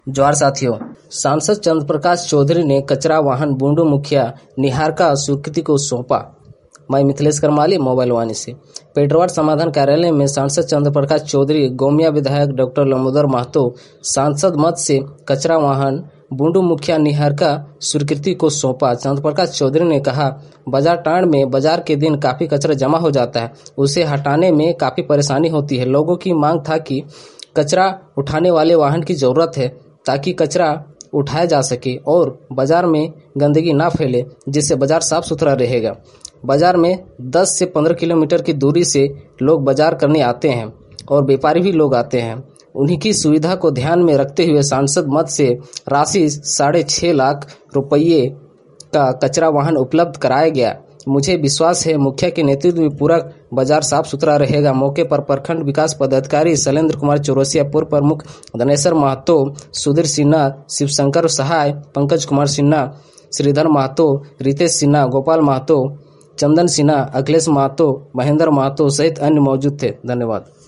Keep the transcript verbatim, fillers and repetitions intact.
जोहार साथियों, सांसद चंद्र प्रकाश चौधरी ने कचरा वाहन बूंदू मुखिया निहारिका स्वीकृति को सौंपा। मैं मिथिलेश करमाली, मोबाइल वाणी से। पेटरवार समाधान कार्यालय में सांसद चंद्र प्रकाश चौधरी, गोमिया विधायक डॉक्टर लंबोदर महतो सांसद मत से कचरा वाहन बूंदू मुखिया निहारिका स्वीकृति को सौंपा। चंद्र प्रकाश चौधरी ने कहा, बाजार टांड में बाजार के दिन काफी कचरा जमा हो जाता है, उसे हटाने में काफी परेशानी होती है। लोगों की मांग था कि कचरा उठाने वाले वाहन की जरूरत है ताकि कचरा उठाया जा सके और बाजार में गंदगी ना फैले, जिससे बाजार साफ सुथरा रहेगा। बाजार में दस से पंद्रह किलोमीटर की दूरी से लोग बाजार करने आते हैं और व्यापारी भी लोग आते हैं। उन्हीं की सुविधा को ध्यान में रखते हुए सांसद मत से राशि साढ़े छह लाख रुपये का कचरा वाहन उपलब्ध कराया गया। मुझे विश्वास है मुखिया के नेतृत्व में पूरा बाजार साफ सुथरा रहेगा। मौके पर प्रखंड विकास पदाधिकारी शैलेंद्र कुमार चौरसिया, पूर्व प्रमुख धनेश्वर महतो, सुधीर सिन्हा, शिवशंकर सहाय, पंकज कुमार सिन्हा, श्रीधर महतो, रितेश सिन्हा, गोपाल महतो, चंदन सिन्हा, अखिलेश महतो, महेंद्र महतो सहित अन्य मौजूद थे। धन्यवाद।